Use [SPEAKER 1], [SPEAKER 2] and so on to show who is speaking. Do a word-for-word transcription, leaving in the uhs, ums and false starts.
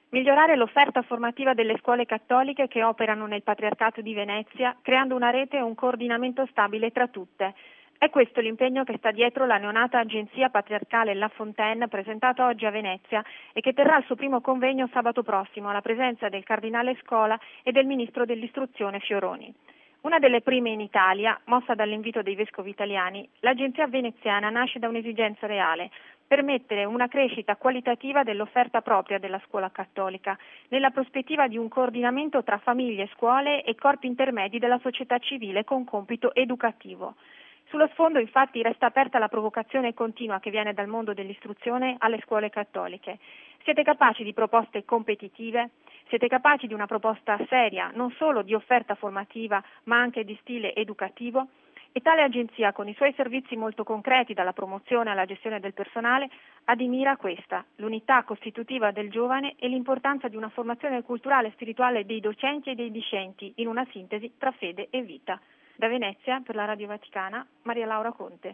[SPEAKER 1] Migliorare l'offerta formativa delle scuole cattoliche che operano nel Patriarcato di Venezia, creando una rete e un coordinamento stabile tra tutte. È questo l'impegno che sta dietro la neonata agenzia patriarcale La Fontaine, presentata oggi a Venezia e che terrà il suo primo convegno sabato prossimo alla presenza del cardinale Scola e del ministro dell'istruzione Fioroni. Una delle prime in Italia, mossa dall'invito dei vescovi italiani, l'agenzia veneziana nasce da un'esigenza reale: permettere una crescita qualitativa dell'offerta propria della scuola cattolica, nella prospettiva di un coordinamento tra famiglie, scuole e corpi intermedi della società civile con compito educativo. Sullo sfondo, infatti, resta aperta la provocazione continua che viene dal mondo dell'istruzione alle scuole cattoliche. Siete capaci di proposte competitive? Siete capaci di una proposta seria, non solo di offerta formativa, ma anche di stile educativo? E tale agenzia, con i suoi servizi molto concreti, dalla promozione alla gestione del personale, ha di mira questa: l'unità costitutiva del giovane e l'importanza di una formazione culturale e spirituale dei docenti e dei discenti, in una sintesi tra fede e vita. Da Venezia, per la Radio Vaticana, Maria Laura Conte.